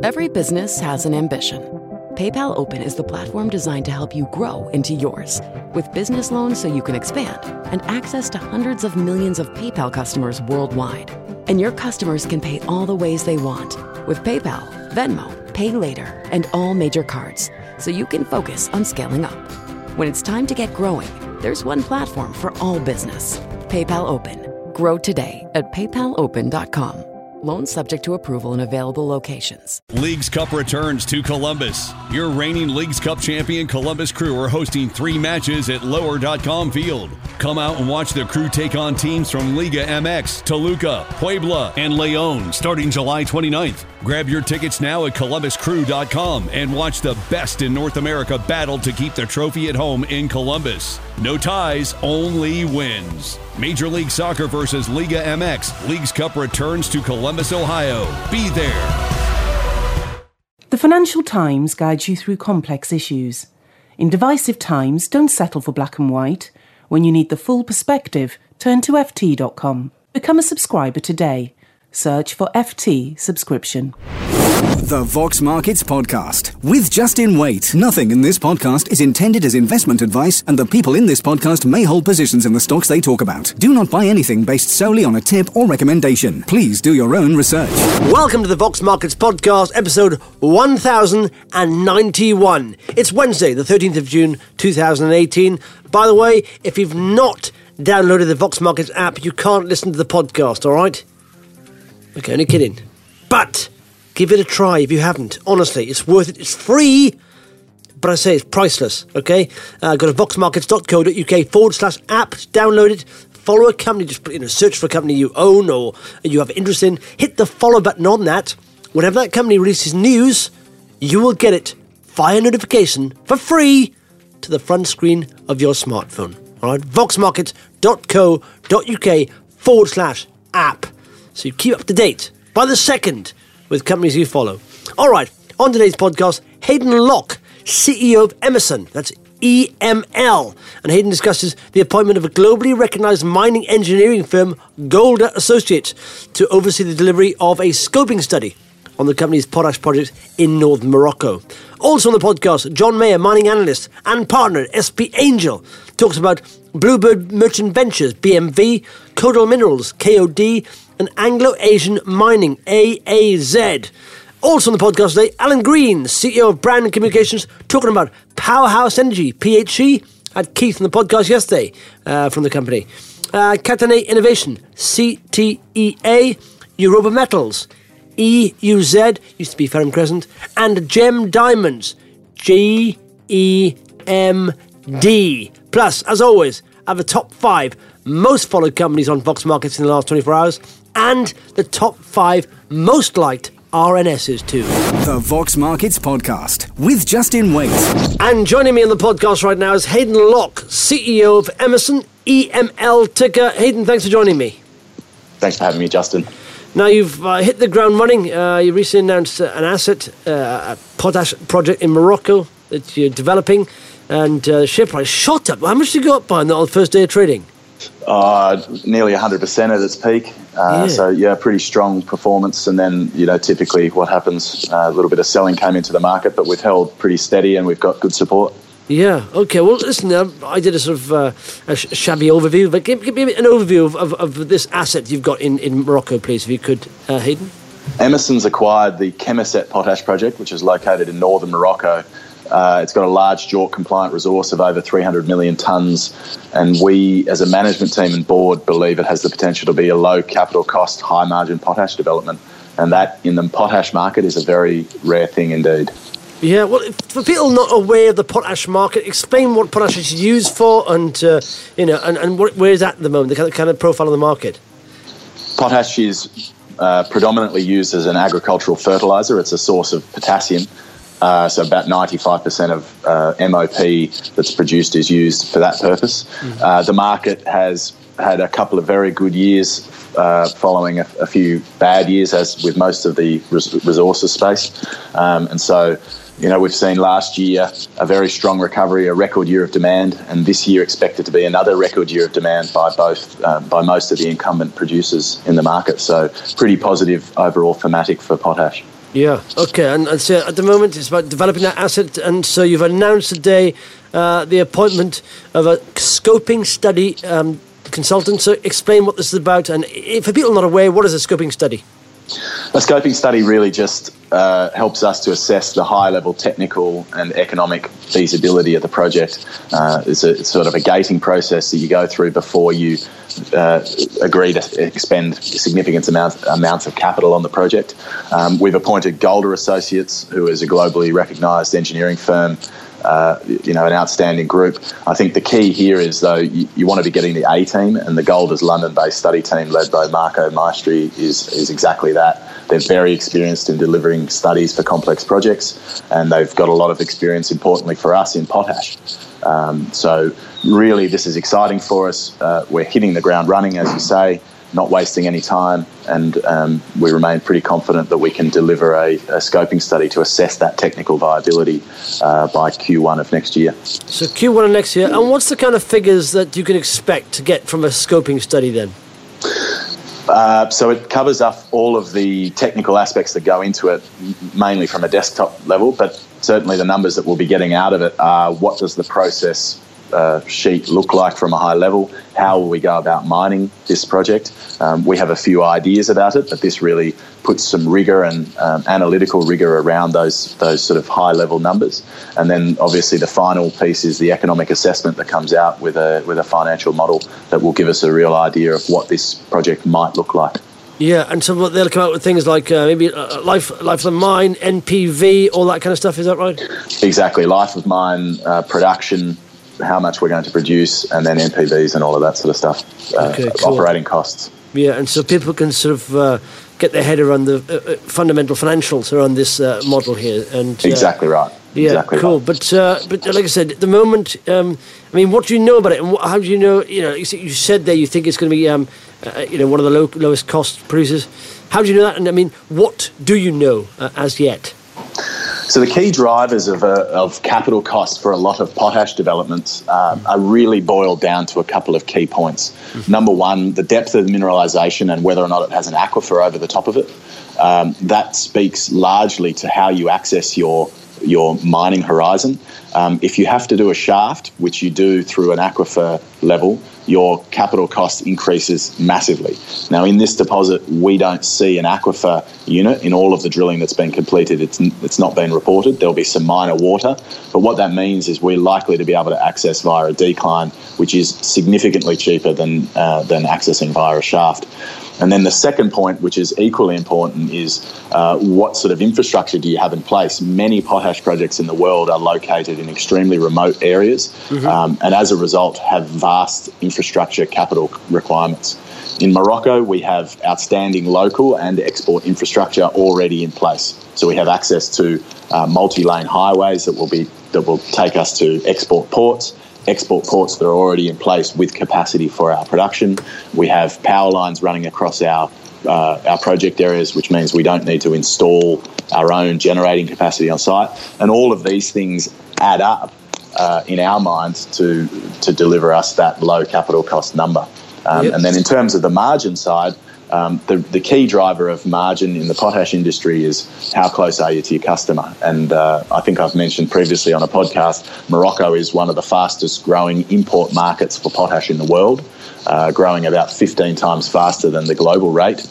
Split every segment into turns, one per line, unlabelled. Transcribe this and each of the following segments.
Every business has an ambition. PayPal Open is the platform designed to help you grow into yours. With business loans so you can expand and access to hundreds of millions of PayPal customers worldwide. And your customers can pay all the ways they want with PayPal, Venmo, Pay Later, and all major cards, so you can focus on scaling up. When it's time to get growing, there's one platform for all business. PayPal Open. Grow today at paypalopen.com. Loans subject to approval in available locations.
Leagues Cup returns to Columbus. Your reigning Leagues Cup champion Columbus Crew are hosting 3 matches at Lower.com Field. Come out and watch the Crew take on teams from Liga MX, Toluca, Puebla, and León starting July 29th. Grab your tickets now at columbuscrew.com and watch the best in North America battle to keep the trophy at home in Columbus. No ties, only wins. Major League Soccer versus Liga MX. Leagues Cup returns to Columbus, Ohio. Be there.
The Financial Times guides you through complex issues. In divisive times, don't settle for black and white. When you need the full perspective, turn to ft.com. Become a subscriber today. Search for FT subscription.
The Vox Markets Podcast with Justin Waite. Nothing in this podcast is intended as investment advice, and the people in this podcast may hold positions in the stocks they talk about. Do not buy anything based solely on a tip or recommendation. Please do your own research.
Welcome to the Vox Markets Podcast, episode 1091. It's Wednesday, the 13th of June, 2018. By the way, if you've not downloaded the Vox Markets app, you can't listen to the podcast, all right? Okay, only kidding. But give it a try if you haven't. Honestly, it's worth it. It's free, but I say it's priceless, okay? Go to voxmarkets.co.uk/app, download it, follow a company, just put in a search for a company you own or you have interest in, hit the follow button on that. Whenever that company releases news, you will get it via notification for free to the front screen of your smartphone. All right, voxmarkets.co.uk/app. So you keep up to date by the second with companies you follow. All right, on today's podcast, Hayden Locke, CEO of Emerson, that's EML. And Hayden discusses the appointment of a globally recognized mining engineering firm, Golder Associates, to oversee the delivery of a scoping study on the company's potash project in northern Morocco. Also on the podcast, John Mayer, mining analyst and partner at SP Angel, talks about Bluebird Merchant Ventures, BMV, Codal Minerals, KOD, and Anglo-Asian Mining, AAZ. Also on the podcast today, Alan Green, CEO of Brand Communications, talking about Powerhouse Energy, PHE. Had Keith on the podcast yesterday from the company. Katane Innovation, CTEA, Europa Metals, EUZ, used to be Ferrum Crescent, and Gem Diamonds, GEMD. Plus, as always, I have the top 5 most followed companies on Vox Markets in the last 24 hours, and the top 5 most liked RNSs too.
The Vox Markets Podcast with Justin Waite.
And joining me on the podcast right now is Hayden Locke, CEO of Emerson, EML ticker. Hayden, thanks for joining me.
Thanks for having me, Justin.
Now, you've hit the ground running. You recently announced an asset, a potash project in Morocco that you're developing, and the share price shot up. How much did you go up by on the first day of trading?
Nearly 100% at its peak. So, pretty strong performance. And then, typically what happens, a little bit of selling came into the market, but we've held pretty steady and we've got good support. Yeah,
okay. Well, listen, I did a sort of a shabby overview, but give me an overview of this asset you've got in Morocco, please, if you could, Hayden.
Emerson's acquired the Chemisett Potash Project, which is located in northern Morocco. It's got a large JORC-compliant resource of over 300 million tonnes, and we, as a management team and board, believe it has the potential to be a low-capital cost, high-margin potash development, and that, in the potash market, is a very rare thing indeed.
Yeah, well, for people not aware of the potash market, explain what potash is used for, and where is that at the moment, the kind of profile of the market.
Potash is predominantly used as an agricultural fertiliser. It's a source of potassium. So about 95% of MOP that's produced is used for that purpose. Mm-hmm. The market has had a couple of very good years following a few bad years, as with most of the resources space. And so, we've seen last year a very strong recovery, a record year of demand, and this year expected to be another record year of demand by most of the incumbent producers in the market. So pretty positive overall thematic for potash.
Yeah, okay, and so at the moment it's about developing that asset, and so you've announced today the appointment of a scoping study consultant. So explain what this is about, and for people not aware, what is a scoping study?
A scoping study really just helps us to assess the high-level technical and economic feasibility of the project. It's sort of a gating process that you go through before you agree to expend significant amounts of capital on the project. We've appointed Golder Associates, who is a globally recognised engineering firm, an outstanding group. I think the key here is, though, you want to be getting the A team, and the Golder's London-based study team led by Marco Maestri is exactly that. They're very experienced in delivering studies for complex projects, and they've got a lot of experience, importantly for us, in potash. So really this is exciting for us. We're hitting the ground running, as you say, not wasting any time, and we remain pretty confident that we can deliver a scoping study to assess that technical viability by Q1 of next year.
So Q1 of next year, and what's the kind of figures that you can expect to get from a scoping study then?
So it covers up all of the technical aspects that go into it, mainly from a desktop level, but certainly the numbers that we'll be getting out of it are: what does the process sheet look like from a high level? How will we go about mining this project? We have a few ideas about it, but this really puts some rigour and analytical rigour around those sort of high level numbers. And then obviously the final piece is the economic assessment that comes out with a financial model that will give us a real idea of what this project might look like.
Yeah, and so they'll come out with things like maybe life of the mine, NPV, all that kind of stuff. Is that right?
Exactly, life of mine, production, how much we're going to produce, and then NPVs and all of that sort of stuff, cool. Operating costs. Yeah,
and so people can sort of get their head around the fundamental financials around this model here. And
exactly right.
Yeah,
exactly
cool.
Right.
But like I said, at the moment, what do you know about it, and how do you know? You said there you think it's going to be, one of the lowest cost producers. How do you know that? And what do you know as yet?
So the key drivers of capital cost for a lot of potash developments are really boiled down to a couple of key points. Mm-hmm. Number one, the depth of the mineralisation and whether or not it has an aquifer over the top of it. That speaks largely to how you access your mining horizon. If you have to do a shaft, which you do through an aquifer level, your capital cost increases massively. Now, in this deposit, we don't see an aquifer unit in all of the drilling that's been completed. It's not been reported. There'll be some minor water, but what that means is we're likely to be able to access via a decline, which is significantly cheaper than accessing via a shaft. And then the second point, which is equally important, is what sort of infrastructure do you have in place? Many potash projects in the world are located in extremely remote areas, mm-hmm. And as a result have vast infrastructure capital requirements. In Morocco, we have outstanding local and export infrastructure already in place. So we have access to multi-lane highways that will take us to export ports that are already in place with capacity for our production. We have power lines running across our project areas, which means we don't need to install our own generating capacity on site. And all of these things add up in our minds to deliver us that low capital cost number. Yep. And then in terms of the margin side, the key driver of margin in the potash industry is how close are you to your customer. And I think I've mentioned previously on a podcast, Morocco is one of the fastest growing import markets for potash in the world, growing about 15 times faster than the global rate.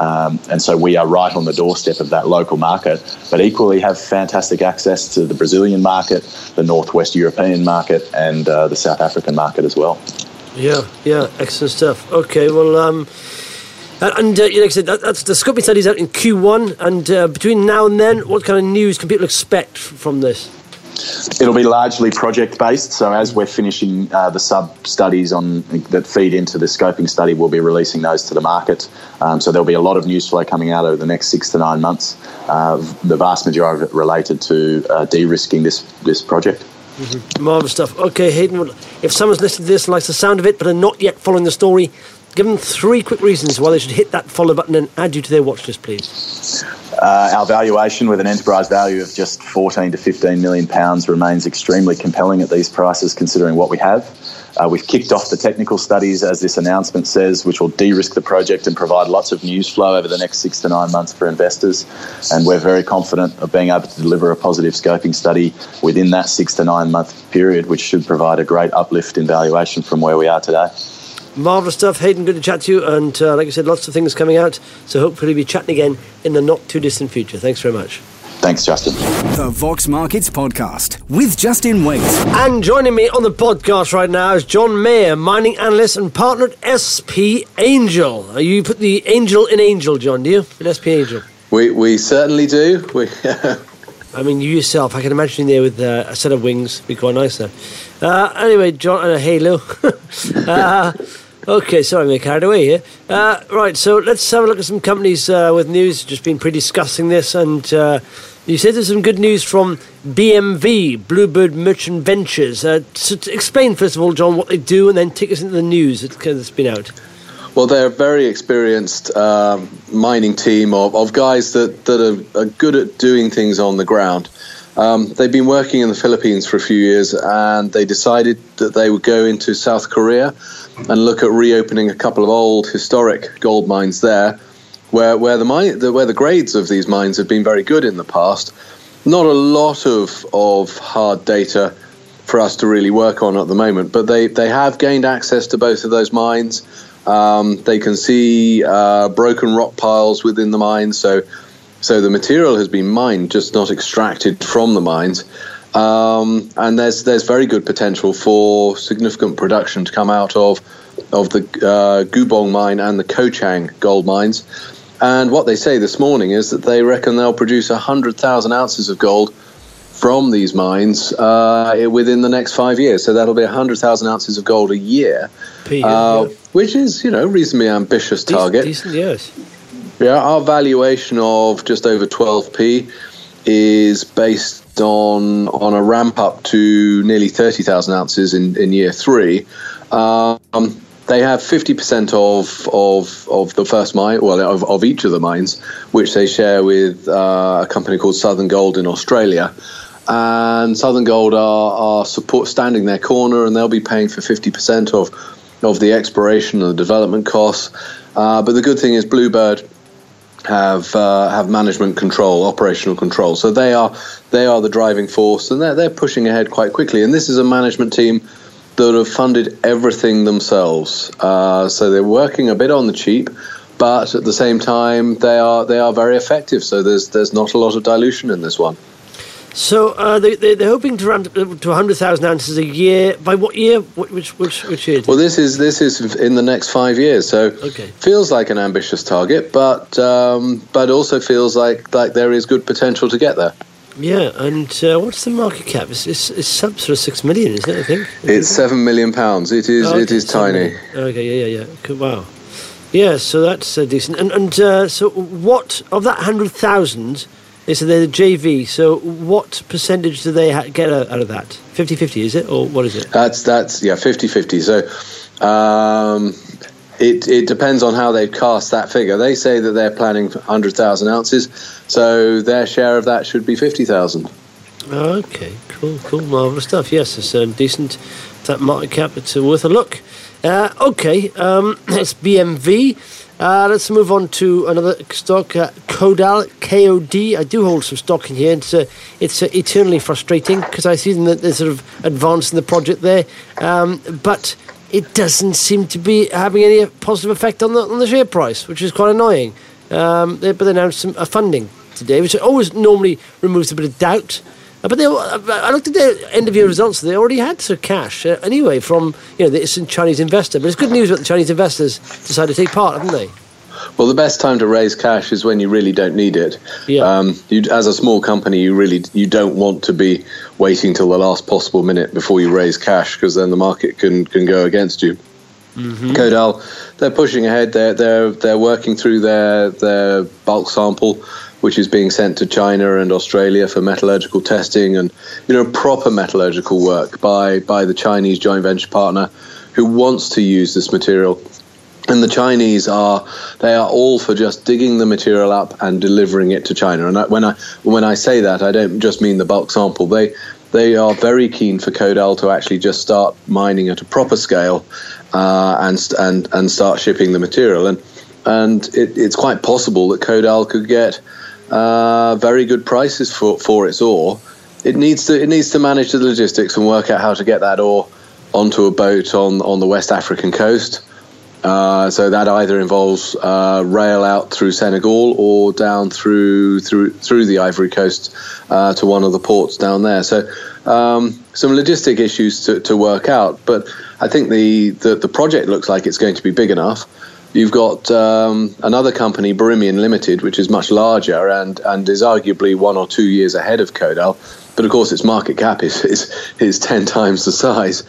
And so we are right on the doorstep of that local market, but equally have fantastic access to the Brazilian market, the Northwest European market, and the South African market as well. Yeah, excellent stuff. Okay, well, and like I said, that's the scoping studies out in Q1, and between now and then, what kind of news can people expect from this? It'll be largely project-based, so as we're finishing the sub-studies that feed into the scoping study, we'll be releasing those to the market. So there'll be a lot of news flow coming out over the next 6 to 9 months, the vast majority of it related to de-risking this project. Mm-hmm. Marvellous stuff. Okay, Hayden, if someone's listening to this and likes the sound of it but are not yet following the story, give them 3 quick reasons why they should hit that follow button and add you to their watch list, please. Our valuation, with an enterprise value of just 14 to 15 million pounds, remains extremely compelling at these prices, considering what we have. We've kicked off the technical studies, as this announcement says, which will de-risk the project and provide lots of news flow over the next 6 to 9 months for investors. And we're very confident of being able to deliver a positive scoping study within that 6 to 9 month period, which should provide a great uplift in valuation from where we are today.
Marvellous stuff. Hayden, good to chat to you. And like I said, lots of things coming out. So hopefully we'll be chatting again in the not too distant future. Thanks very much.
Thanks, Justin.
The Vox Markets Podcast with Justin Waite.
And joining me on the podcast right now is John Mayer, mining analyst and partner at SP Angel. You put the angel in Angel, John, do you? In SP Angel?
We certainly do.
I mean, you yourself, I can imagine you there with a set of wings. Be quite nice there. Anyway, John, and a halo. Okay, sorry, I'm getting carried away here. Right, so let's have a look at some companies with news. Just been pre-discussing this, and you said there's some good news from BMV, Bluebird Merchant Ventures. So explain, first of all, John, what they do, and then take us into the news that's been out.
Well, they're a very experienced mining team of guys that are good at doing things on the ground. They've been working in the Philippines for a few years, and they decided that they would go into South Korea and look at reopening a couple of old historic gold mines there, where the grades of these mines have been very good in the past. Not a lot of hard data for us to really work on at the moment, but they have gained access to both of those mines. They can see broken rock piles within the mines, so the material has been mined, just not extracted from the mines. And there's very good potential for significant production to come out of the Gubong mine and the Kochang gold mines. And what they say this morning is that they reckon they'll produce 100,000 ounces of gold from these mines within the next 5 years. So that'll be 100,000 ounces of gold a year, which is, reasonably ambitious target.
Decent, yes.
Yeah, our valuation of just over 12p is based on a ramp up to nearly 30,000 ounces in year 3. They have 50% of the first mine, of each of the mines, which they share with a company called Southern Gold in Australia. And Southern Gold are standing their corner, and they'll be paying for 50% of the exploration and the development costs. But the good thing is Bluebird have management control, operational control. So they are the driving force, and they're pushing ahead quite quickly. And this is a management team that have funded everything themselves. So they're working a bit on the cheap, but at the same time they are very effective. So there's not a lot of dilution in this one.
So they're hoping to ramp up to 100,000 ounces a year. By what year? Which year?
Well, this is in the next 5 years. So feels like an ambitious target, but also feels like there is good potential to get there.
Yeah, and what's the market cap? It's sub sort of 6 million, isn't it? I think
it's £7 million. It is tiny.
Okay, yeah. Wow. Yeah, so that's decent. And so what of that 100,000? They said they're the JV, so what percentage do they get out of that? 50-50, is it? Or what is it?
That's 50-50. So it depends on how they've cast that figure. They say that they're planning 100,000 ounces, so their share of that should be 50,000.
Okay, cool, marvellous stuff. Yes, it's decent. That market cap, it's worth a look. That's BMV. Let's move on to another stock, Kodal, KOD. I do hold some stock in here. It's eternally frustrating because I see that they're sort of advancing the project there, but it doesn't seem to be having any positive effect on the share price, which is quite annoying. But they announced some funding today, which always normally removes a bit of doubt. But I looked at their end-of-year results. They already had some cash anyway from this Chinese investor. But it's good news that the Chinese investors decided to take part, haven't they?
Well, the best time to raise cash is when you really don't need it.
Yeah.
As a small company, you don't want to be waiting till the last possible minute before you raise cash, because then the market can go against you. Mm-hmm. Kodal, they're pushing ahead. They're working through their bulk sample, which is being sent to China and Australia for metallurgical testing and proper metallurgical work by the Chinese joint venture partner who wants to use this material And the Chinese are all for just digging the material up and delivering it to China. And when I say that, I don't just mean the bulk sample. They are very keen for Kodal to actually just start mining at a proper scale and start shipping the material. And it's quite possible that Kodal could get very good prices for its ore. It needs to manage the logistics and work out how to get that ore onto a boat on the West African coast. So that either involves rail out through Senegal or down through the Ivory Coast to one of the ports down there. So some logistic issues to work out. But I think the project looks like it's going to be big enough. You've got another company, Borimian Limited, which is much larger and is arguably 1 or 2 years ahead of Kodal. But of course, its market cap is 10 times the size.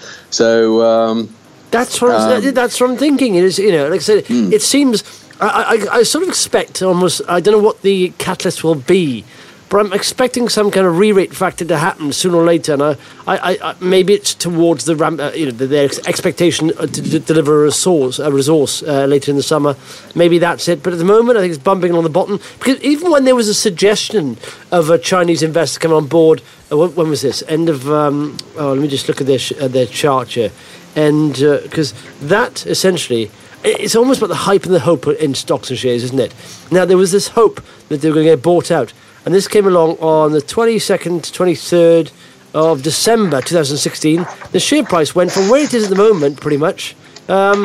So.
That's what I'm thinking. It is, like I said, it seems. I sort of expect almost. I don't know what the catalyst will be, but I'm expecting some kind of re-rate factor to happen sooner or later. And I maybe it's towards the ramp. Their expectation to deliver a resource later in the summer. Maybe that's it. But at the moment, I think it's bumping along the bottom, because even when there was a suggestion of a Chinese investor coming on board, when was this? End of. Let me just look at their chart here. And because that essentially, it's almost about the hype and the hope in stocks and shares, isn't it? Now, there was this hope that they were going to get bought out. And this came along on the 22nd, 23rd of December 2016. The share price went from where it is at the moment, pretty much. And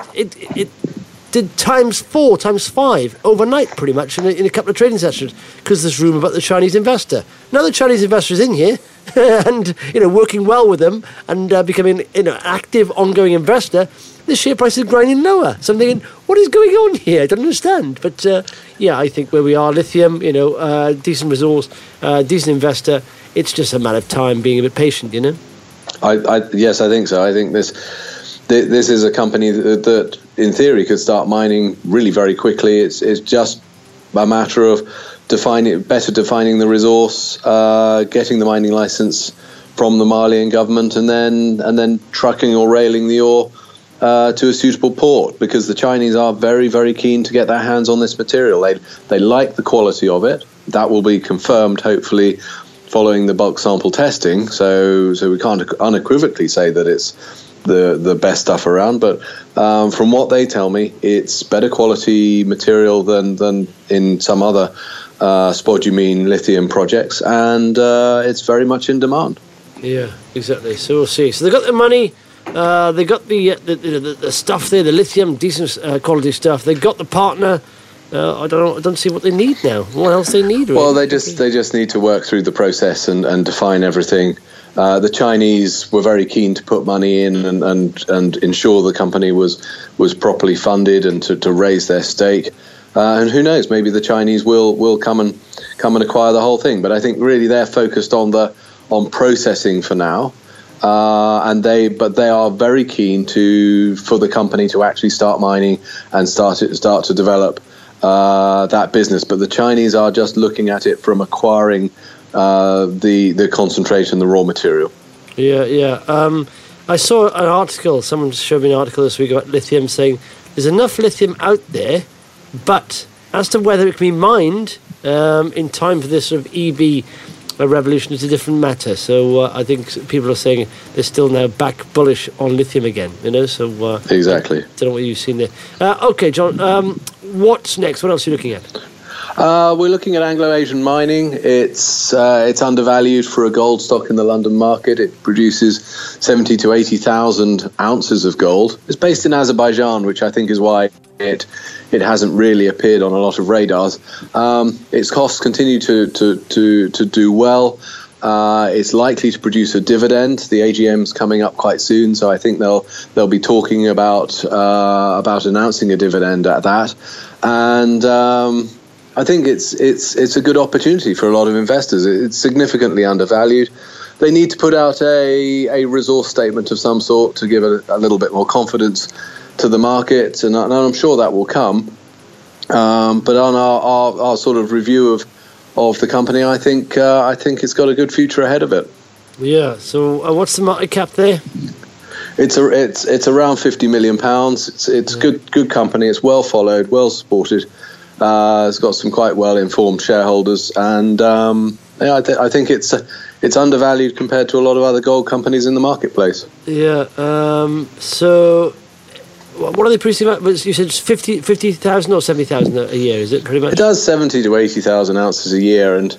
it did times 4, times 5 overnight, pretty much, in a couple of trading sessions, because there's rumour about the Chinese investor. Now the Chinese investor is in here, and working well with them and becoming an active, ongoing investor, the share price is grinding lower. So I'm thinking, what is going on here? I don't understand. But I think where we are, lithium, decent resource, decent investor. It's just a matter of time, being a bit patient,
Yes, I think so. I think this is a company that in theory could start mining really very quickly. It's just a matter of defining the resource, getting the mining license from the Malian government, and then trucking or railing the ore to a suitable port, because the Chinese are very, very keen to get their hands on this material. They like the quality of it. That will be confirmed, hopefully, following the bulk sample testing. So we can't unequivocally say that it's the best stuff around, but from what they tell me, it's better quality material than in some other spodumene lithium projects, and it's very much in demand.
Yeah, exactly. So we'll see. So they got the money, they got the stuff there, the lithium, decent quality stuff. They got the partner. I don't see what they need now. What else they need? Really?
Well, they just need to work through the process and define everything. The Chinese were very keen to put money in and ensure the company was properly funded and to raise their stake. And who knows? Maybe the Chinese will come and acquire the whole thing. But I think really they're focused on processing for now. But they are very keen for the company to actually start mining and start to develop that business. But the Chinese are just looking at it from acquiring the concentrate and the raw material.
Yeah. I saw an article. Someone showed me an article this week about lithium, saying there's enough lithium out there, but as to whether it can be mined in time for this sort of EV revolution is a different matter. So I think people are saying they're still now back bullish on lithium again. So
exactly.
I don't know what you've seen there. Okay, John. What's next? What else are you looking at?
We're looking at Anglo-Asian mining. It's undervalued for a gold stock in the London market. It produces 70 to 80,000 ounces of gold. It's based in Azerbaijan, which I think is why it hasn't really appeared on a lot of radars. Its costs continue to do well. It's likely to produce a dividend. The AGM's coming up quite soon, so I think they'll be talking about announcing a dividend at that. And I think it's a good opportunity for a lot of investors. It's significantly undervalued. They need to put out a resource statement of some sort to give a little bit more confidence to the market, and I'm sure that will come. But on our sort of review of the company, I think it's got a good future ahead of it.
Yeah. So what's the market cap there?
It's around £50 million. It's good company. It's well followed, well supported. It's got some quite well informed shareholders, and I think it's undervalued compared to a lot of other gold companies in the marketplace.
Yeah. So, what are they producing? You said 50,000 or 70,000 a year. Is it pretty much?
It does 70 to 80,000 ounces a year, and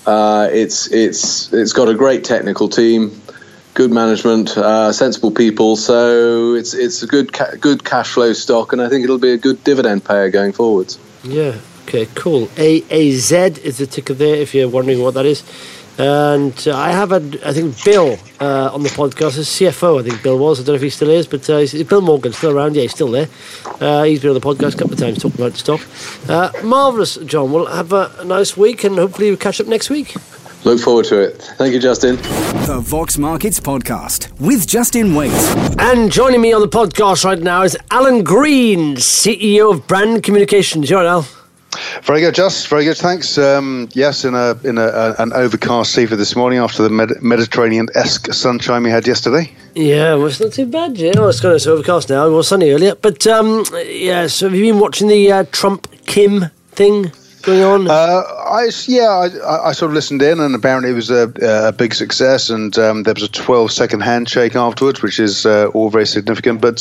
it's got a great technical team, good management, sensible people. So it's a good cash flow stock, and I think it'll be a good dividend payer going forwards.
Yeah. Okay. Cool. AAZ is the ticker there. If you're wondering what that is. And I have had, I think, Bill on the podcast as CFO. I think Bill was. I don't know if he still is, but Bill Morgan's still around. Yeah, he's still there. He's been on the podcast a couple of times talking about the stock. Marvellous, John. We'll have a nice week, and hopefully we'll catch up next week.
Look forward to it. Thank you, Justin.
The Vox Markets Podcast with Justin Waite.
And joining me on the podcast right now is Alan Green, CEO of Brand Communications. You all right, Al?
Very good, Just. Very good, thanks. Yes, in an overcast sea for this morning after the Mediterranean-esque sunshine we had yesterday.
Yeah, well, it's not too bad. Yeah, it's overcast now. It was sunny earlier, but yeah. So have you been watching the Trump-Kim thing going on?
I sort of listened in, and apparently it was a big success, and there was a 12-second handshake afterwards, which is all very significant. But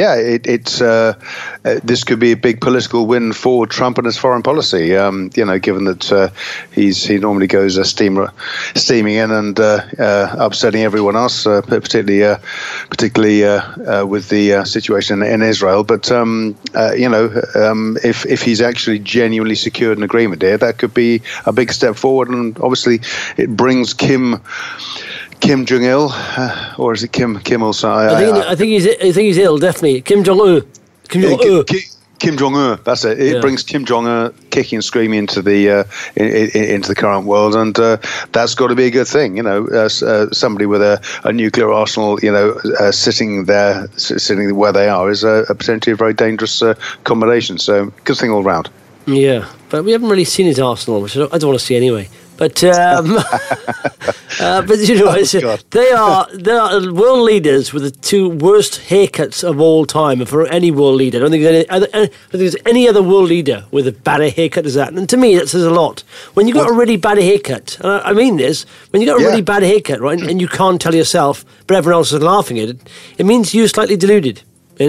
this could be a big political win for Trump and his foreign policy. Given that he normally goes steaming in and upsetting everyone else, particularly with the situation in Israel. But if he's actually genuinely secured an agreement here, that could be a big step forward, and obviously it brings Kim Jong-il, or is it Kim Il-sung?
I think he's ill, definitely. Kim Jong-un.
Kim Jong-un, that's it. It brings Kim Jong-un kicking and screaming into the current world, and that's got to be a good thing. Somebody with a nuclear arsenal, sitting where they are is potentially a very dangerous combination. So, good thing all round.
Yeah, but we haven't really seen his arsenal, which I don't want to see anyway. But they are world leaders with the two worst haircuts of all time for any world leader. I don't think there's any other world leader with a badder haircut as that. And to me, that says a lot. When you got a really bad haircut, and I mean this, when you got a really bad haircut, right, and you can't tell yourself, but everyone else is laughing at it, it means you're slightly deluded. I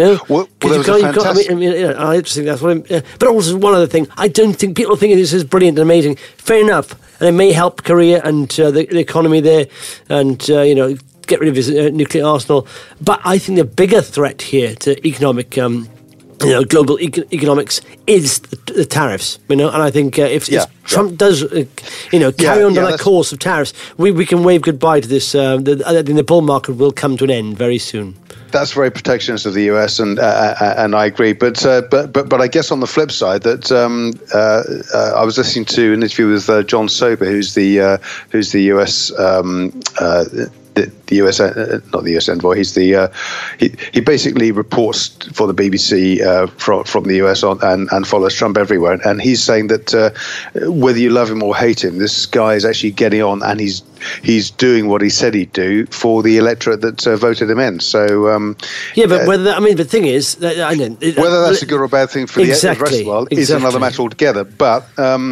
just think that's what. But also one other thing, I don't think people think this is brilliant and amazing. Fair enough, and it may help Korea and the economy there, and get rid of his nuclear arsenal. But I think the bigger threat here to economic, global economics is the tariffs. And I think if Trump does, carry on that course of tariffs, we can wave goodbye to this. I think the bull market will come to an end very soon.
That's very protectionist of the US, and I agree. But I guess on the flip side, that I was listening to an interview with John Soper, who's the US. The US, not the US envoy. He's he basically reports for the BBC from the US and follows Trump everywhere. And he's saying that whether you love him or hate him, this guy is actually getting on, and he's doing what he said he'd do for the electorate that voted him in. So
the thing is,
whether that's a good or bad thing for the rest of the world is another matter altogether. But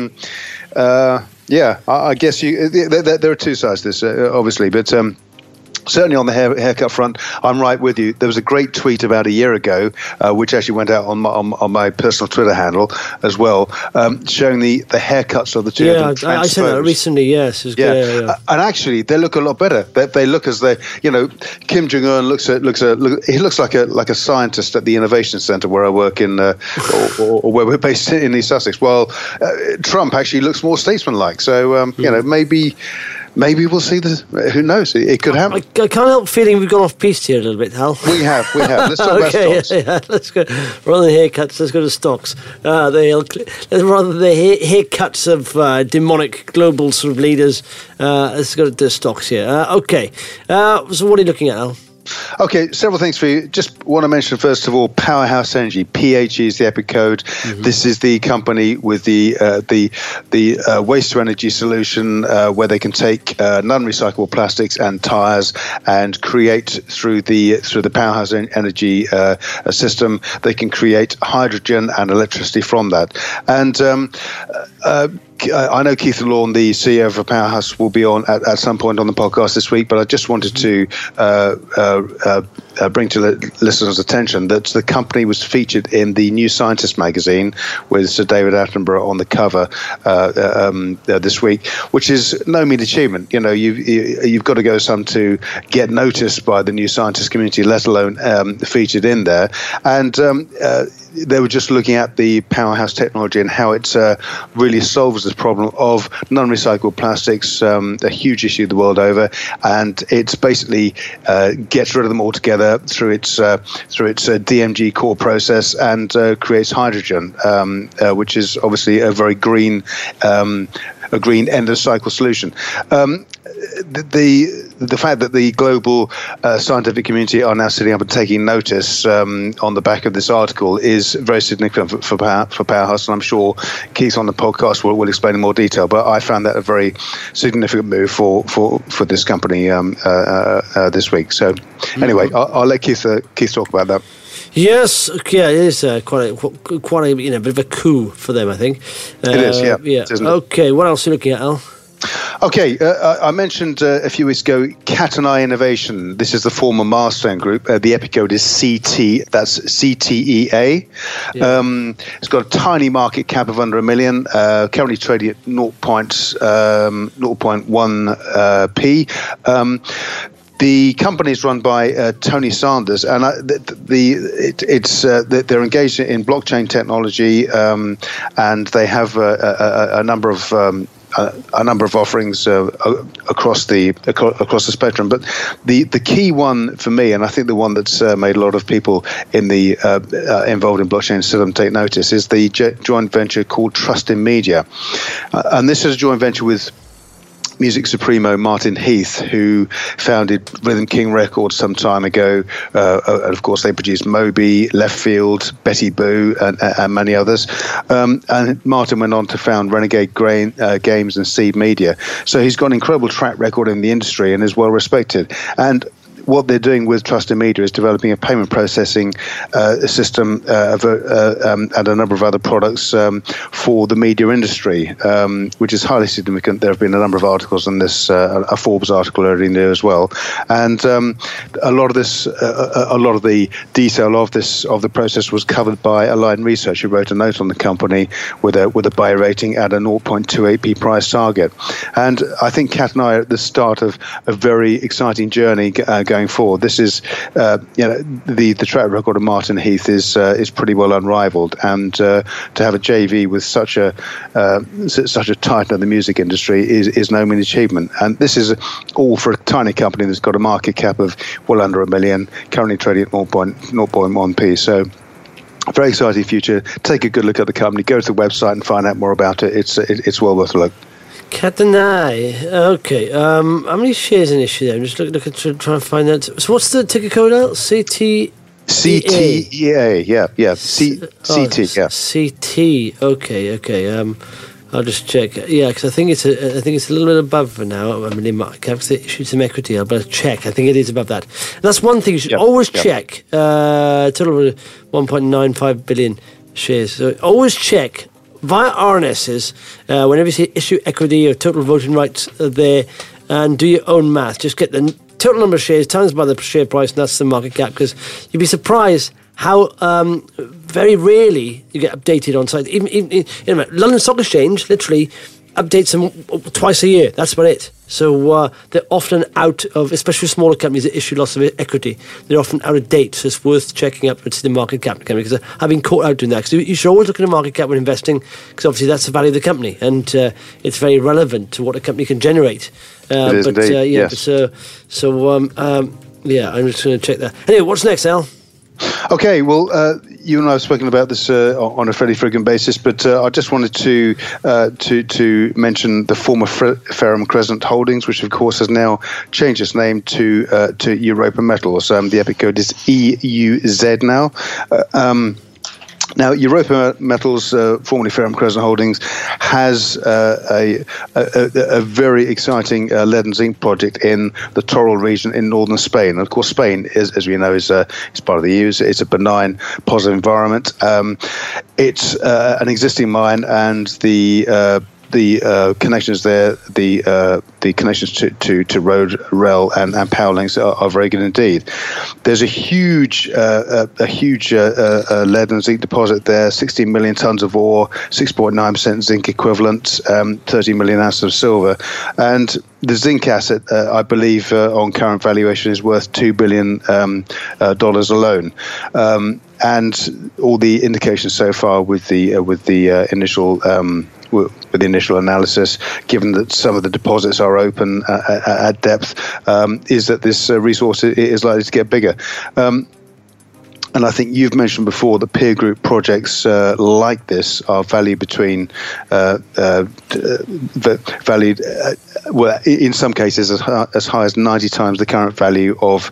I guess there are two sides to this, obviously, but. Certainly on the haircut front, I'm right with you. There was a great tweet about a year ago, which actually went out on my personal Twitter handle as well, showing the haircuts of the two.
Yeah, I said that recently. Yes,
and actually they look a lot better. They look as Kim Jong Un looks like a scientist at the Innovation Centre where I work in, or where we're based in East Sussex. Well, Trump actually looks more statesmanlike. So Maybe we'll see this. Who knows? It could happen.
I can't help feeling we've gone off piste here a little bit, Hal.
We have. Let's talk about stocks.
Yeah, let's go. Rather than haircuts, let's go to stocks. Rather the haircuts of demonic global sort of leaders, let's go to stocks here. Okay. So what are you looking at, Hal?
Okay, several things for you. Just want to mention, first of all, Powerhouse Energy. PHE is the EPIC code. Mm-hmm. This is the company with the waste to energy solution where they can take non-recyclable plastics and tires and create through the Powerhouse Energy system. They can create hydrogen and electricity from that. And I know Keith Lawn, the CEO of Powerhouse, will be on at some point on the podcast this week, but I just wanted to bring to listeners' attention that the company was featured in the New Scientist magazine with Sir David Attenborough on the cover this week, which is no mean achievement. You know, you've got to go some to get noticed by the New Scientist community, let alone featured in there. And they were just looking at the Powerhouse technology and how it really solves this problem of non-recyclable plastics, a huge issue the world over, and it's basically gets rid of them altogether through its DMG core process and creates hydrogen, which is obviously a very green end of cycle solution. The fact that the global scientific community are now sitting up and taking notice on the back of this article is very significant for Powerhouse, and I'm sure Keith on the podcast will explain in more detail. But I found that a very significant move for this company this week. So anyway, I'll let Keith talk about that.
Yes, yeah, it is quite a bit of a coup for them, I think.
It is, yeah.
Okay, what else are you looking at, Al?
Okay, I mentioned a few weeks ago Cat&I Innovation. This is the former Milestone Group. The EPIC code is CT. That's CTEA. Yeah. It's got a tiny market cap of under $1 million. Currently trading at 0.1p. The company is run by Tony Sanders, and they're engaged in blockchain technology, and they have a number of offerings across the spectrum. But the key one for me, and I think the one that's made a lot of people in the involved in blockchain system take notice, is the joint venture called Trust in Media, and this is a joint venture with music supremo Martin Heath, who founded Rhythm King Records some time ago. And of course, they produced Moby, Left Field, Betty Boo, and many others. And Martin went on to found Renegade Games and Seed Media. So he's got an incredible track record in the industry and is well respected. And what they're doing with Trust in Media is developing a payment processing system and a number of other products for the media industry, which is highly significant. There have been a number of articles on this, a Forbes article earlier in there as well, and a lot of the detail of the process was covered by Align Research, who wrote a note on the company with a buy rating at a 0.28p price target. And I think Cat&I are at the start of a very exciting journey going forward. This is, the track record of Martin Heath is pretty well unrivaled, and to have a JV with such a titan of the music industry is no mean achievement. And this is all for a tiny company that's got a market cap of well under $1 million, currently trading at 0.1p. So, a very exciting future. Take a good look at the company. Go to the website and find out more about it. It's well worth a look.
Cat&I. Okay. How many shares in issue there? I'm just looking to try and find that. So what's the ticker code out? CTEA.
Yeah. CT, yeah.
CT. Okay. I'll just check. Yeah, because I think it's a little bit above for now. I mean, it might have to issue some equity. I'll better check. I think it is above that. And that's one thing you should always check. Total of 1.95 billion shares. So always check via RNSs, whenever you see issue equity or total voting rights there, and do your own math. Just get the total number of shares times by the share price, and that's the market cap, because you'd be surprised how very rarely you get updated on site. Even London Stock Exchange literally updates them twice a year. That's about it. So they're often out of, especially smaller companies that issue lots of equity, they're often out of date. So it's worth checking up to the market cap company, because I've been caught out doing that. Because you should always look at the market cap when investing, because obviously that's the value of the company, and it's very relevant to what a company can generate.
It is indeed, yes.
I'm just going to check that. Anyway, what's next, Al?
Okay, well, you and I have spoken about this on a fairly frequent basis, but I just wanted to mention the former Ferrum Crescent Holdings, which of course has now changed its name to Europa Metals. The EPIC code is EUZ now. Now, Europa Metals, formerly Ferrum Crescent Holdings, has a very exciting lead and zinc project in the Torrell region in northern Spain. And of course, Spain, as we know, is part of the EU. It's a benign, positive environment. It's an existing mine, and the connections there, the connections to road, rail, and power links are very good indeed. There's a huge lead and zinc deposit there, 16 million tons of ore, 6.9% zinc equivalent, 30 million ounces of silver, and the zinc asset, I believe, on current valuation, is worth $2 billion alone. And all the indications so far with the initial analysis, given that some of the deposits are open at depth, is that this resource is likely to get bigger. And I think you've mentioned before that peer group projects like this are valued well, in some cases as high as 90 times the current value of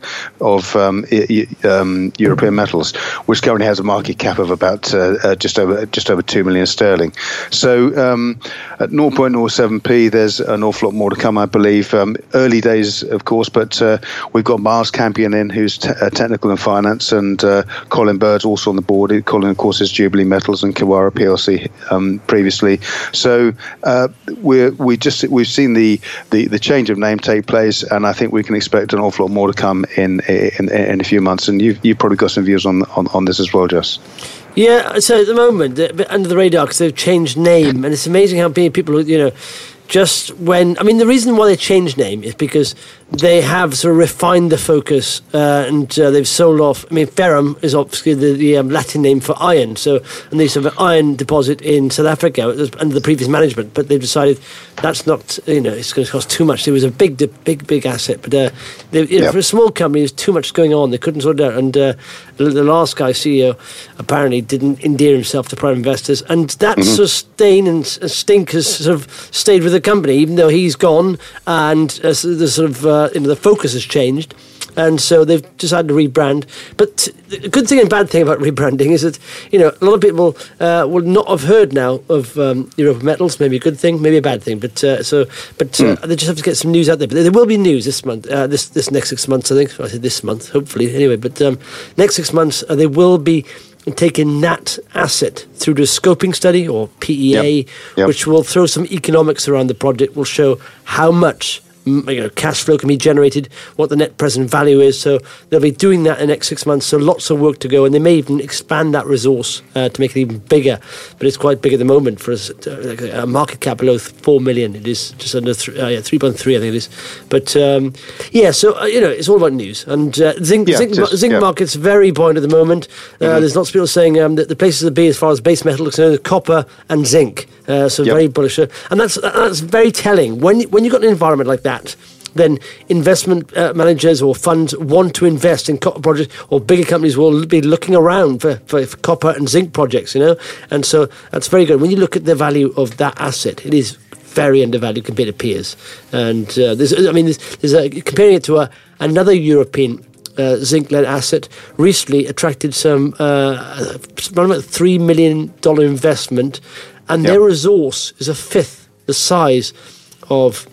European Metals, which currently has a market cap of about just over 2 million sterling. So at 0.07p, there's an awful lot more to come, I believe. Early days, of course, but we've got Miles Campion in, who's technical in finance, and Colin Bird's also on the board. Colin, of course, is Jubilee Metals and Kawara PLC previously. So we've seen the change of name take place, and I think we can expect an awful lot more to come in a few months. And you've probably got some views on this as well, Jess.
Yeah. So at the moment, they're a bit under the radar because they've changed name, and it's amazing how many people, the reason why they changed name is because they have sort of refined the focus and they've sold off. I mean, Ferrum is obviously the Latin name for iron. So, and they used to have an iron deposit in South Africa under the previous management, but they've decided that's not, it's going to cost too much. It was a big asset, but for a small company, there's too much going on. They couldn't sort it out. And the last guy, CEO, apparently didn't endear himself to private investors, and that sort of stain and stink has sort of stayed with the company, even though he's gone, and the sort of the focus has changed, and so they've decided to rebrand. But the good thing and bad thing about rebranding is that a lot of people will not have heard now of Europa Metals. Maybe a good thing, maybe a bad thing. But they just have to get some news out there. But there will be news this month, this next 6 months, I think. I said this month, hopefully. Anyway, but next 6 months they will be taking that asset through the scoping study, or PEA, which will throw some economics around the project, will show how much cash flow can be generated, what the net present value is. So they'll be doing that in the next 6 months. So lots of work to go, and they may even expand that resource to make it even bigger. But it's quite big at the moment for us. A market cap below 4 million. It is just under 3.3, I think it is. But so it's all about news. And zinc market's very buoyant at the moment. There's lots of people saying that the places to be as far as base metal looks, copper and zinc. Very bullish, and that's very telling. When you've got an environment like that, then investment managers or funds want to invest in copper projects, or bigger companies will be looking around for copper and zinc projects. And so that's very good. When you look at the value of that asset, it is very undervalued compared to peers. And comparing it to another European zinc-lead asset, recently attracted some around about $3 million investment. And their resource is a fifth the size of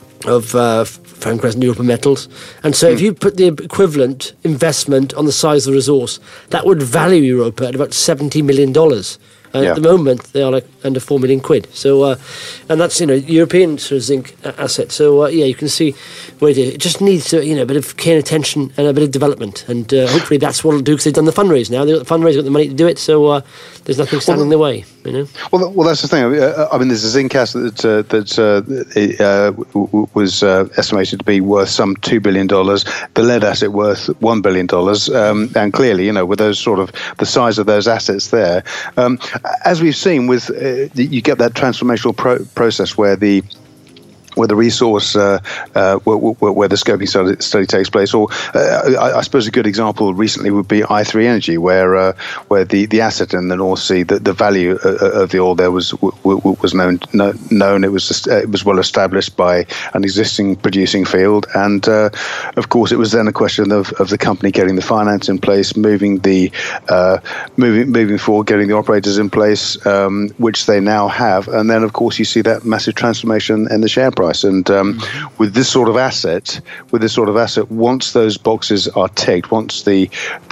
Ferrum Crescent Europa Metals. And so if you put the equivalent investment on the size of the resource, that would value Europa at about $70 million. At the moment, they are like under 4 million quid. So, and that's, European sort of zinc asset. So, you can see where it just needs a bit of care and attention and a bit of development. And hopefully that's what it'll do, because they've done the fundraise now. They've got the fundraise, got the money to do it. So there's nothing standing in the way,
Well, that's the thing. I mean, there's a zinc asset that was estimated to be worth some $2 billion. The lead asset worth $1 billion. And clearly, with those sort of the size of those assets there, as we've seen with you get that transformational process where the resource where the scoping study takes place, or I suppose a good example recently would be i3 Energy, where the asset in the North Sea, the value of the oil there was known. It was well established by an existing producing field, and of course it was then a question of the company getting the finance in place, moving forward, getting the operators in place, which they now have, and then of course you see that massive transformation in the share price. And with this sort of asset, once those boxes are ticked, once the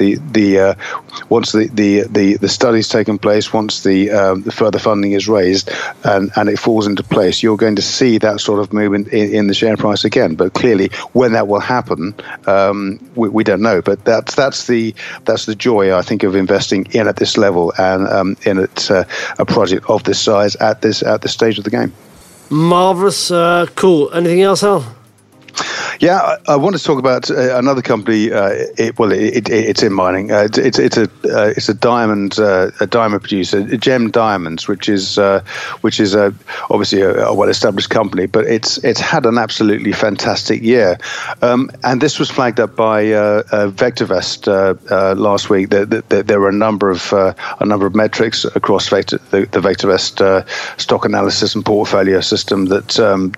study's taken place, once the further funding is raised, and it falls into place, you're going to see that sort of movement in the share price again. But clearly, when that will happen, we don't know. But that's the joy, I think, of investing in at this level and in a project of this size at this stage of the game.
Marvellous. Cool. Anything else, Al?
Yeah, I want to talk about another company. It's in mining. It's a diamond producer, Gem Diamonds, which is obviously a well-established company, but it's had an absolutely fantastic year. And this was flagged up by Vectorvest last week. There were a number of metrics across the Vectorvest stock analysis and portfolio system that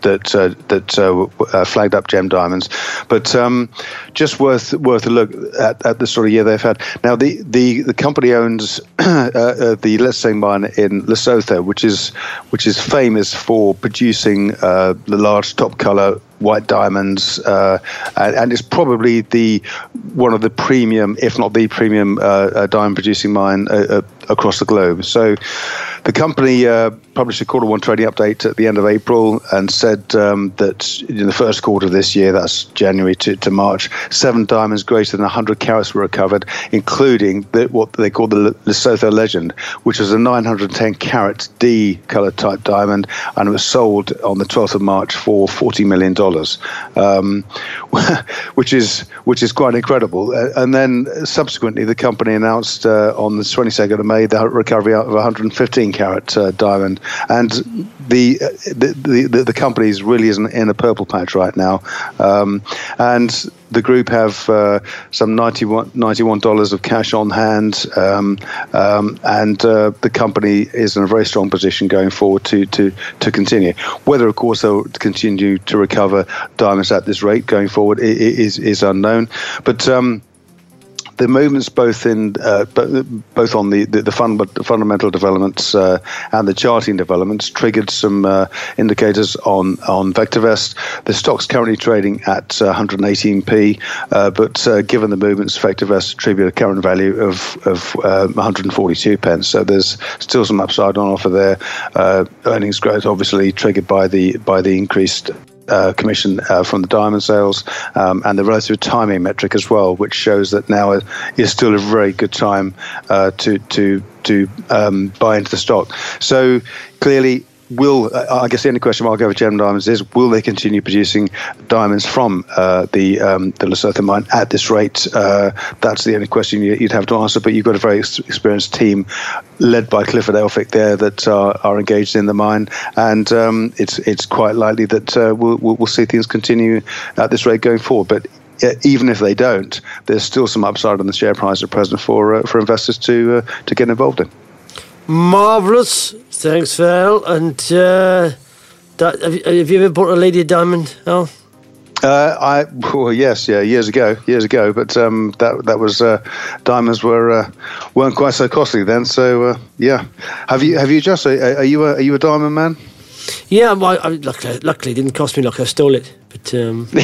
flagged up Gem Diamonds. But just worth a look at the sort of year they've had. Now, the company owns the Letseng mine in Lesotho, which is famous for producing the large top color white diamonds, and it's probably one of the premium, if not the premium, diamond producing mine across the globe. So the company published a quarter one trading update at the end of April and said that in the first quarter of this year, that's January to March, 7 diamonds greater than 100 carats were recovered, including what they call the Lesotho Legend, which was a 910 carat D color type diamond, and it was sold on the 12th of March for $40 million. Which is quite incredible. And then subsequently, the company announced on the 22nd of May the recovery of a 115 carat diamond, and the company is really in a purple patch right now, and the group have some $91 of cash on hand, and the company is in a very strong position going forward to continue. Whether, of course, they'll continue to recover diamonds at this rate going forward is unknown. But the movements both on the fundamental developments and the charting developments triggered some indicators on Vectorvest. The stock's currently trading at 118p, but given the movements, Vectorvest attribute a current value of 142 pence. So there's still some upside on offer there. Earnings growth obviously triggered by the increased commission from the diamond sales, and the relative timing metric as well, which shows that now is still a very good time to buy into the stock. So clearly, I guess the only question I'll go with Gem Diamonds is, will they continue producing diamonds from the Lesotho mine at this rate? That's the only question you'd have to answer, but you've got a very experienced team led by Clifford Elphick there that are engaged in the mine, and it's quite likely that we'll see things continue at this rate going forward. But even if they don't, there's still some upside on the share price at present for investors to get involved in.
Marvellous. Thanks, Phil. And have you ever bought a lady diamond, Al?
Yes, years ago. But that was diamonds weren't quite so costly then. So yeah, have you just? Are you a diamond man?
Yeah, well, luckily it didn't cost me. I stole it. But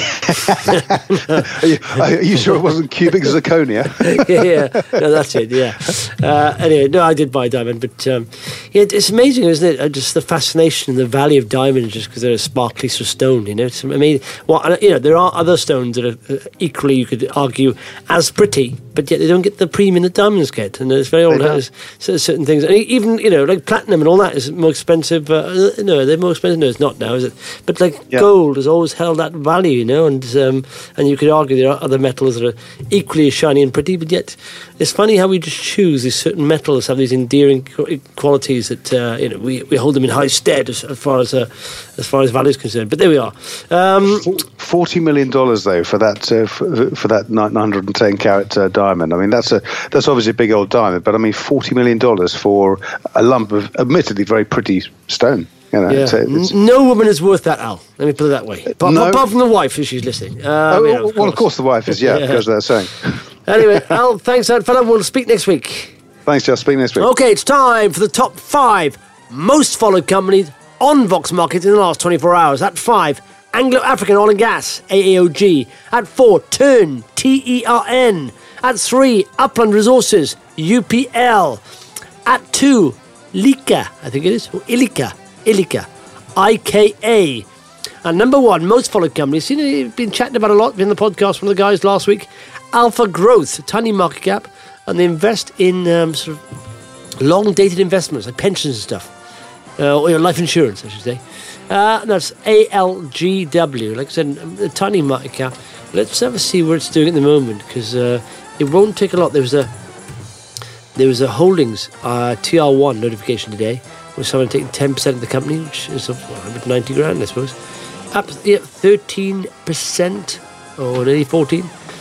are you sure it wasn't cubic zirconia?
yeah, no, that's it. Yeah. Anyway, no, I did buy a diamond, but it's amazing, isn't it? Just the fascination and the value of diamonds, just because they're a sparkly sort of stone. It's amazing. Well, there are other stones that are equally, you could argue, as pretty, but yet they don't get the premium that diamonds get, and it's very old. Certain things, and even like platinum and all that is more expensive. No, they're more expensive. No, it's not now, is it? But gold has always held that value, and you could argue there are other metals that are equally shiny and pretty, but yet it's funny how we just choose these certain metals have these endearing qualities that we hold them in high stead as far as value is concerned. But there we are.
$40 million though for that 910 carat diamond. I mean that's obviously a big old diamond, but I mean $40 million for a lump of admittedly very pretty stone.
No woman is worth that, Al. Let me put it that way. Apart from the wife, if she's listening.
Of course the wife is. Yeah, goes without saying.
Anyway, Al, thanks, fella. We'll speak next week.
Thanks, Jeff. Speak next week.
Okay, it's time for the top 5 most followed companies on Vox Market in the last 24 hours. At 5, Anglo African Oil and Gas, AAOG. At 4, Tern, TERN. At 3, Upland Resources, UPL. At 2, Lika, I think it is, or Ilika, IKA. And number 1, most followed company, seen it been chatting about a lot in the podcast from the guys last week, Alpha Growth, tiny market cap, and they invest in sort of long-dated investments like pensions and stuff, or life insurance, I should say. That's ALGW, like I said, a tiny market cap. Let's have a see what it's doing at the moment, because it won't take a lot. There was a holdings TR1 notification today, with someone taking 10% of the company, which is 190 grand, I suppose. Up 13%, or nearly 14%.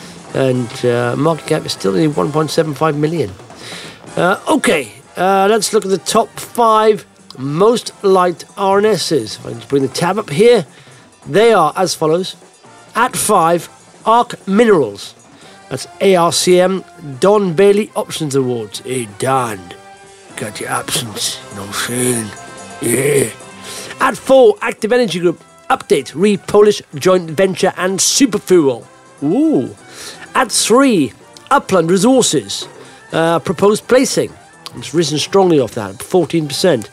And market cap is still only 1.75 million. Okay, let's look at the top 5 most liked RNSs. If I can just bring the tab up here. They are as follows. At 5, Arc Minerals. That's ARCM Don Bailey Options Awards. Hey, Don. Got your absence, no saying. Yeah. At 4, Active Energy Group, Update, Polish Joint Venture and Superfuel. Ooh. At 3, Upland Resources, proposed placing. It's risen strongly off that, 14%.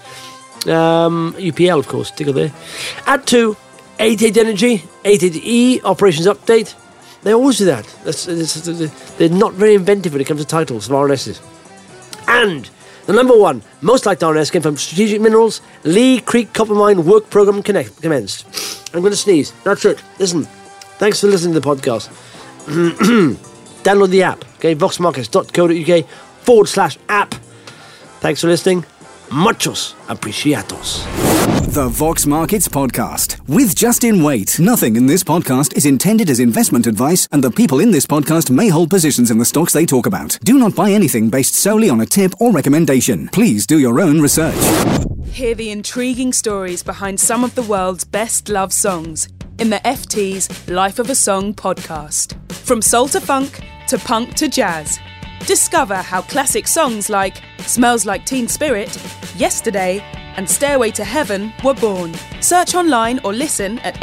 UPL, of course, ticker there. At 2, 88 Energy, 88E, Operations Update. They always do that. They're not very inventive when it comes to titles of RNSs. And the number 1 most liked RNS came from Strategic Minerals. Lee Creek Copper Mine work program commenced. I'm going to sneeze. That's it. Listen. Thanks for listening to the podcast. Download the app. Okay, voxmarkets.co.uk/app. Thanks for listening. Muchos apreciados.
The Vox Markets Podcast with Justin Waite. Nothing in this podcast is intended as investment advice, and the people in this podcast may hold positions in the stocks they talk about. Do not buy anything based solely on a tip or recommendation. Please do your own research.
Hear the intriguing stories behind some of the world's best loved songs in the FT's Life of a Song podcast. From soul to funk to punk to jazz. Discover how classic songs like Smells Like Teen Spirit, Yesterday, and Stairway to Heaven were born. Search online or listen at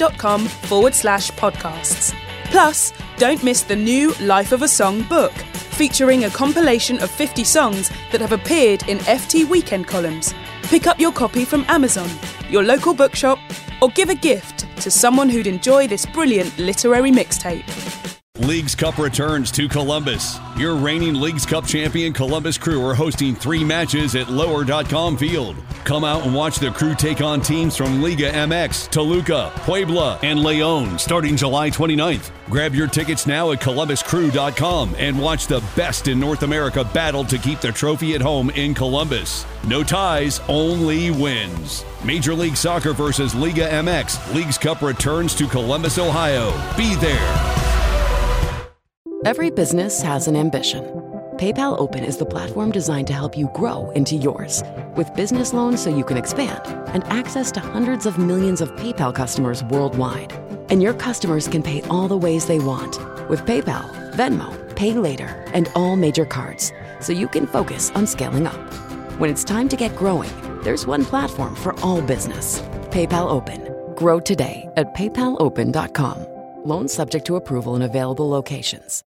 ft.com/podcasts. Plus, don't miss the new Life of a Song book, featuring a compilation of 50 songs that have appeared in FT weekend columns. Pick up your copy from Amazon, your local bookshop, or give a gift to someone who'd enjoy this brilliant literary mixtape.
Leagues Cup returns to Columbus. Your reigning Leagues Cup champion Columbus Crew are hosting 3 matches at lower.com field. Come out and watch the Crew take on teams from Liga MX, Toluca, Puebla, and Leon starting July 29th. Grab your tickets now at columbuscrew.com and watch the best in North America battle to keep the trophy at home in Columbus. No ties, only wins. Major League Soccer versus Liga MX. Leagues Cup returns to Columbus, Ohio. Be there.
Every business has an ambition. PayPal Open is the platform designed to help you grow into yours. With business loans so you can expand and access to hundreds of millions of PayPal customers worldwide. And your customers can pay all the ways they want with PayPal, Venmo, Pay Later, and all major cards, so you can focus on scaling up. When it's time to get growing, there's one platform for all business. PayPal Open. Grow today at paypalopen.com. Loans subject to approval in available locations.